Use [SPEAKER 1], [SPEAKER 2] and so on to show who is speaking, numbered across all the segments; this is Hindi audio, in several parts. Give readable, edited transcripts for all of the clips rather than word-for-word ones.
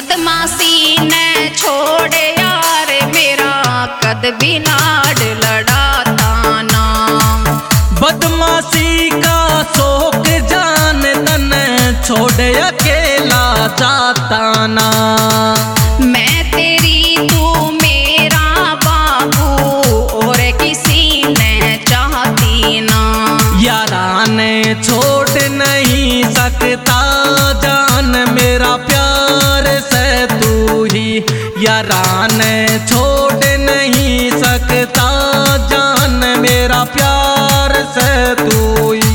[SPEAKER 1] बदमाशी ने छोड़ यार मेरा कद भी लाड लड़ाता ना।
[SPEAKER 2] बदमाशी का शौक जान तन छोड़ अकेला जाता ना।
[SPEAKER 1] मैं तेरी तू मेरा बाबू और किसी ने चाहती ना।
[SPEAKER 2] यारा ने छोड़ नहीं सकता जान मेरा प्यार से तू ही। यारा ने छोड़ नहीं सकता जान मेरा प्यार से तू ही।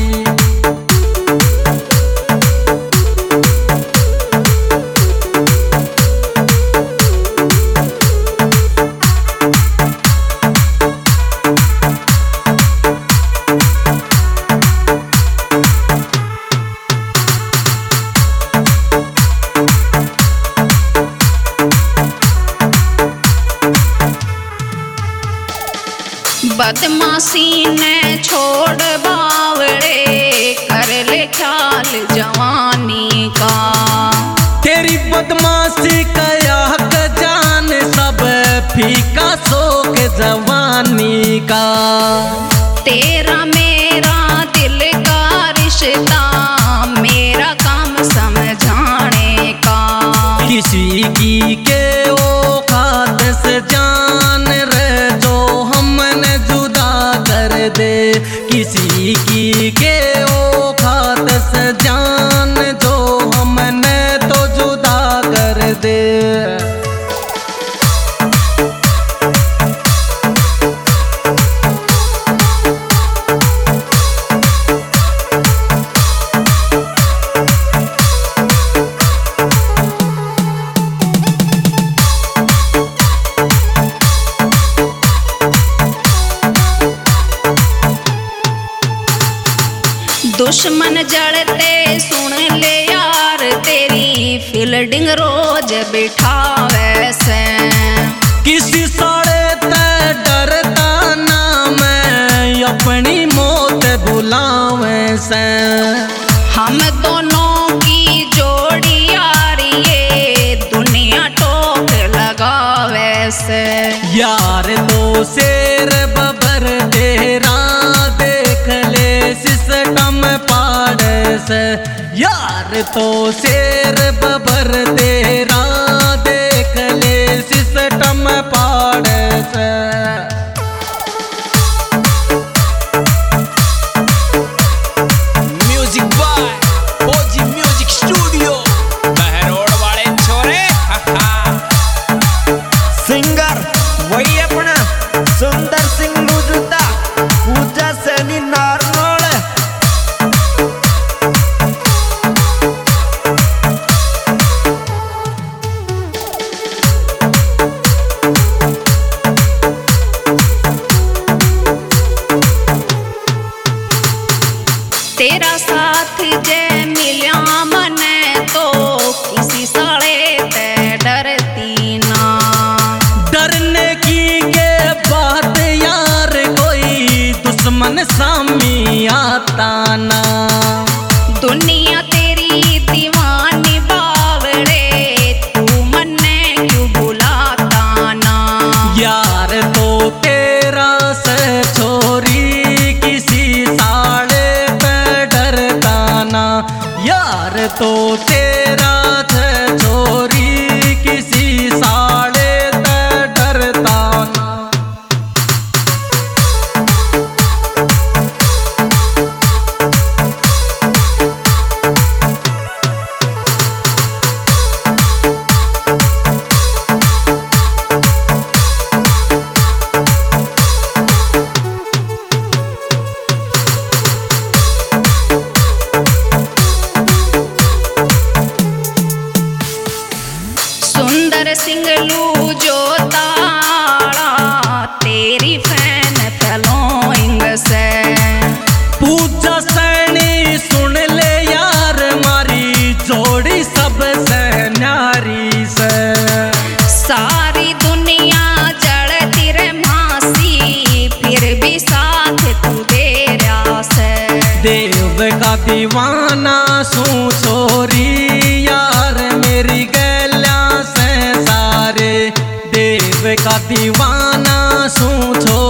[SPEAKER 1] बदमाशी ने छोड़ बावड़े कर ले ख्याल जवानी का।
[SPEAKER 2] तेरी बदमाशी का हक जान सब फीका शौक जवानी का।
[SPEAKER 1] तेरा मेरा दिल का रिश्ता मेरा काम समझाने का।
[SPEAKER 2] किसी की के औकात से जान रे जो हमने जुदा कर दे। किसी की के औकात से जान जो हमने तो जुदा कर दे।
[SPEAKER 1] दुश्मन जड़ते सुन ले यार तेरी फील्डिंग रोज बिठावे से।
[SPEAKER 2] किसी साड़े ते डरता ना मैं अपनी मौत बुलावे से।
[SPEAKER 1] हम दोनों की जोड़ी यार ये दुनिया टोक लगावे से।
[SPEAKER 2] यार तो शेर बबर तेरा देख ले सिस्टम पाड़े से। यार तो शेर बबर तेरा देख ले सिस्टम पाड़े से।
[SPEAKER 3] Music by OG music studio Behror वाले छोरे।
[SPEAKER 4] सिंगर वही अपना सुंदर सिंह मौजूदा पूजा सैनी नारनोल।
[SPEAKER 1] तेरा साथ जे मिल्या मने तो किसी साले ते डरती ना।
[SPEAKER 2] डरने की के बात यार कोई दुश्मन सामी आता ना।
[SPEAKER 1] दुनिया तेरी दीवानी बावड़े तू मन्ने क्यों बुलाता ना।
[SPEAKER 2] यार तो तेरा से छोरी किसी साड़े पे डरता ना। यार तो तेरा से छोरी किसी साड़े पे डरता ना।
[SPEAKER 1] सुंदर सिंह लू जो ताड़ा तेरी फैन फॉलोइंग से।
[SPEAKER 2] पूजा सैनी सुन ले यार मारी जोड़ी सबसे न्यारी से।
[SPEAKER 1] सारी दुनिया जड़ती रे मासी फिर भी साथ तू दे रहा से।
[SPEAKER 2] देव का दीवाना सू छोरी यार मेरी गैल्या तेरा दीवाना सू छो